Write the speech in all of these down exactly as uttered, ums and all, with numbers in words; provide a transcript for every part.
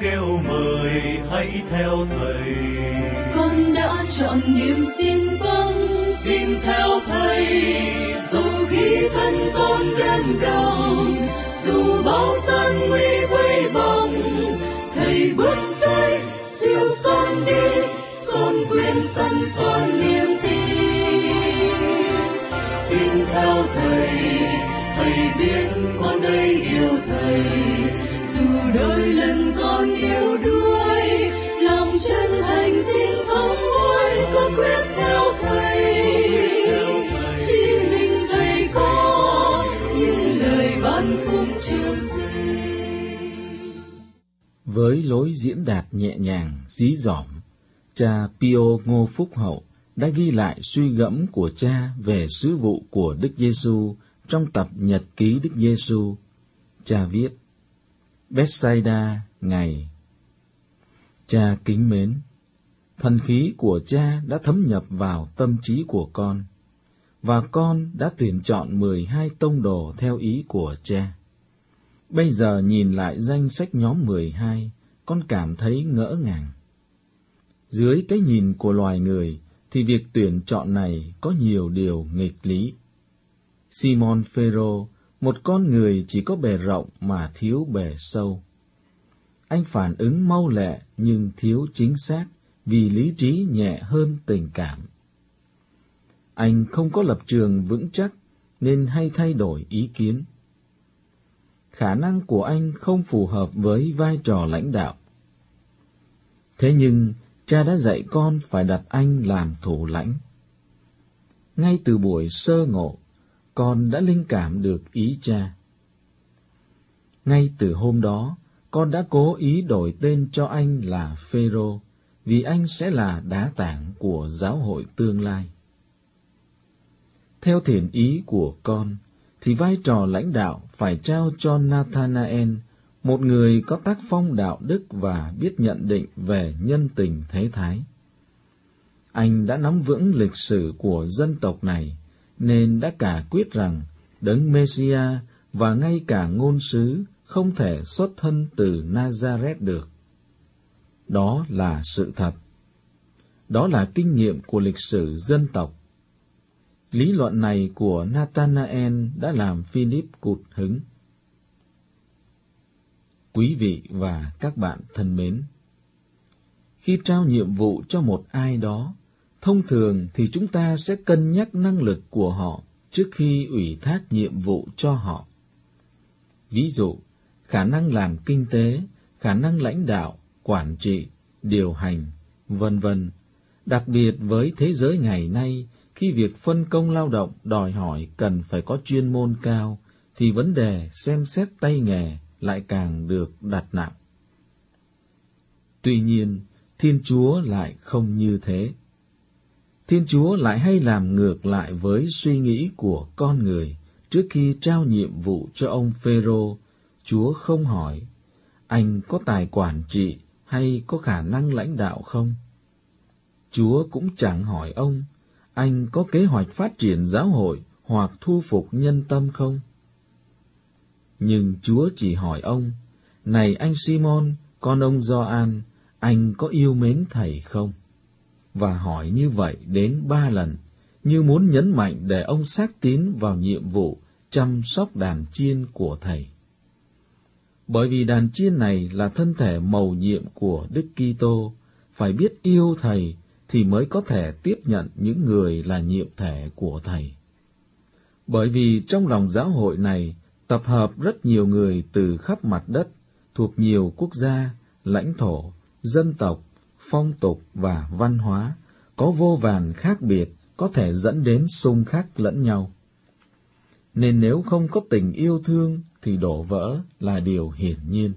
kêu mời hãy theo Thầy. Con đã chọn niềm xin vâng, xin theo Thầy. Dù khi thân con đơn đồng, dù bao gian nguy quay vòng, Thầy bước tới siêu con đi, con quyền sẵn son niềm tin. Xin theo Thầy, Thầy biết con đây yêu Thầy. Dù đôi lần con yêu đuối, lòng chân thành xin thống hoài, con quyết theo Thầy. Chỉ mình Thầy có những lời ban phúc chưa dây. Với lối diễn đạt nhẹ nhàng, dí dỏm, cha Pio Ngô Phúc Hậu đã ghi lại suy gẫm của cha về sứ vụ của Đức Giêsu trong tập Nhật ký Đức Giêsu. Cha viết: Bethsaida ngày. Cha kính mến, thần khí của cha đã thấm nhập vào tâm trí của con, và con đã tuyển chọn mười hai tông đồ theo ý của cha. Bây giờ nhìn lại danh sách nhóm mười hai, con cảm thấy ngỡ ngàng. Dưới cái nhìn của loài người, thì việc tuyển chọn này có nhiều điều nghịch lý. Simon Phêrô, một con người chỉ có bề rộng mà thiếu bề sâu. Anh phản ứng mau lẹ nhưng thiếu chính xác, vì lý trí nhẹ hơn tình cảm. Anh không có lập trường vững chắc nên hay thay đổi ý kiến. Khả năng của anh không phù hợp với vai trò lãnh đạo. Thế nhưng, cha đã dạy con phải đặt anh làm thủ lãnh. Ngay từ buổi sơ ngộ, con đã linh cảm được ý cha. Ngay từ hôm đó, con đã cố ý đổi tên cho anh là Phêrô, vì anh sẽ là đá tảng của giáo hội tương lai. Theo thiện ý của con, thì vai trò lãnh đạo phải trao cho Nathanael, một người có tác phong đạo đức và biết nhận định về nhân tình thế thái. Anh đã nắm vững lịch sử của dân tộc này, nên đã cả quyết rằng Đấng Mêsia và ngay cả ngôn sứ không thể xuất thân từ Nazareth được. Đó là sự thật. Đó là kinh nghiệm của lịch sử dân tộc. Lý luận này của Nathanael đã làm Philip cụt hứng. Quý vị và các bạn thân mến, khi trao nhiệm vụ cho một ai đó, thông thường thì chúng ta sẽ cân nhắc năng lực của họ trước khi ủy thác nhiệm vụ cho họ. Ví dụ, khả năng làm kinh tế, khả năng lãnh đạo, quản trị, điều hành, vân vân. Đặc biệt với thế giới ngày nay, khi việc phân công lao động đòi hỏi cần phải có chuyên môn cao, thì vấn đề xem xét tay nghề lại càng được đặt nặng. Tuy nhiên, Thiên Chúa lại không như thế. Thiên Chúa lại hay làm ngược lại với suy nghĩ của con người. Trước khi trao nhiệm vụ cho ông Phêrô, Chúa không hỏi, anh có tài quản trị hay có khả năng lãnh đạo không? Chúa cũng chẳng hỏi ông, anh có kế hoạch phát triển giáo hội hoặc thu phục nhân tâm không? Nhưng Chúa chỉ hỏi ông, này anh Simon, con ông Gioan, anh có yêu mến thầy không? Và hỏi như vậy đến ba lần, như muốn nhấn mạnh để ông xác tín vào nhiệm vụ chăm sóc đàn chiên của thầy. Bởi vì đàn chiên này là thân thể mầu nhiệm của Đức Kitô, phải biết yêu thầy thì mới có thể tiếp nhận những người là nhiệm thể của thầy. Bởi vì trong lòng giáo hội này tập hợp rất nhiều người từ khắp mặt đất, thuộc nhiều quốc gia, lãnh thổ, dân tộc, phong tục và văn hóa, có vô vàn khác biệt, có thể dẫn đến xung khắc lẫn nhau. Nên nếu không có tình yêu thương thì đổ vỡ là điều hiển nhiên.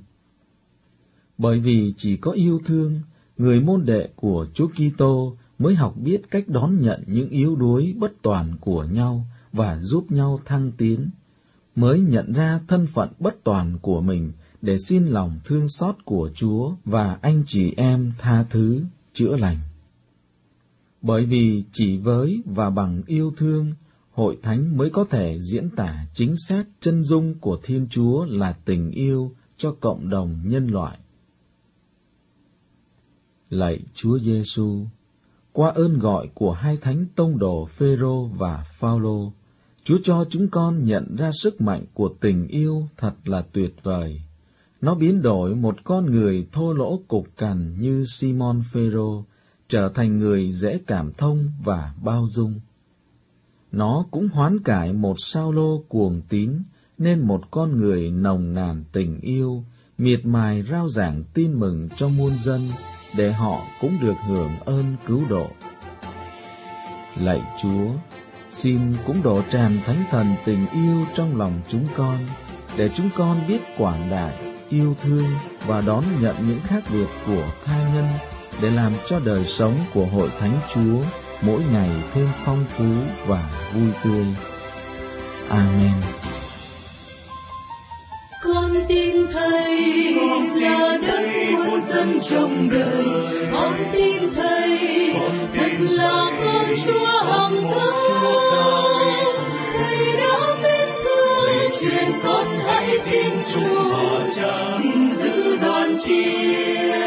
Bởi vì chỉ có yêu thương, người môn đệ của Chúa Kitô mới học biết cách đón nhận những yếu đuối bất toàn của nhau và giúp nhau thăng tiến, mới nhận ra thân phận bất toàn của mình để xin lòng thương xót của Chúa và anh chị em tha thứ, chữa lành. Bởi vì chỉ với và bằng yêu thương, hội thánh mới có thể diễn tả chính xác chân dung của Thiên Chúa là tình yêu cho cộng đồng nhân loại. Lạy Chúa Giêsu, qua ơn gọi của hai thánh tông đồ Phêrô và Phao-lô, Chúa cho chúng con nhận ra sức mạnh của tình yêu thật là tuyệt vời. Nó biến đổi một con người thô lỗ cục cằn như Simon Phêrô trở thành người dễ cảm thông và bao dung. Nó cũng hoán cải một Sao-lô cuồng tín nên một con người nồng nàn tình yêu, miệt mài rao giảng tin mừng cho muôn dân, để họ cũng được hưởng ơn cứu độ. Lạy Chúa, xin cũng đổ tràn Thánh Thần tình yêu trong lòng chúng con, để chúng con biết quảng đại, yêu thương và đón nhận những khác biệt của tha nhân, để làm cho đời sống của Hội Thánh Chúa mỗi ngày thêm phong phú và vui tươi. Amen. Con tin Thầy là đất muôn dân trong đời, con tin Thầy thật là con Chúa hằng sống. Thầy đã biết thương truyền con hãy tin Chúa, gìn giữ đoàn chiên.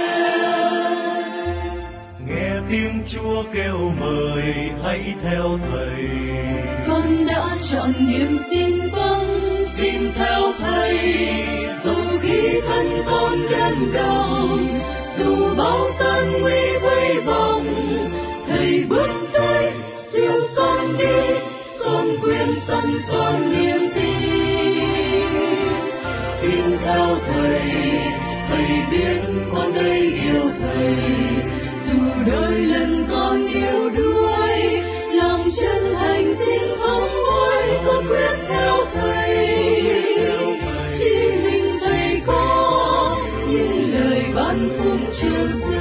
Nghe tiếng Chúa kêu mời hãy theo Thầy. Con đã chọn niềm xin vâng, xin theo Thầy. Dù khi thân con đơn đau, dù bao gian nguy vây vòng, Thầy bước tới siêu con đi, con quyền sẵn son niềm tin. Xin theo Thầy, Thầy biết con đây yêu Thầy. Dù đôi lần con yêu đuối, lòng chân thành xin không nguôi, con quyết theo Thầy. Chỉ mình Thầy có những lời ban phụng trường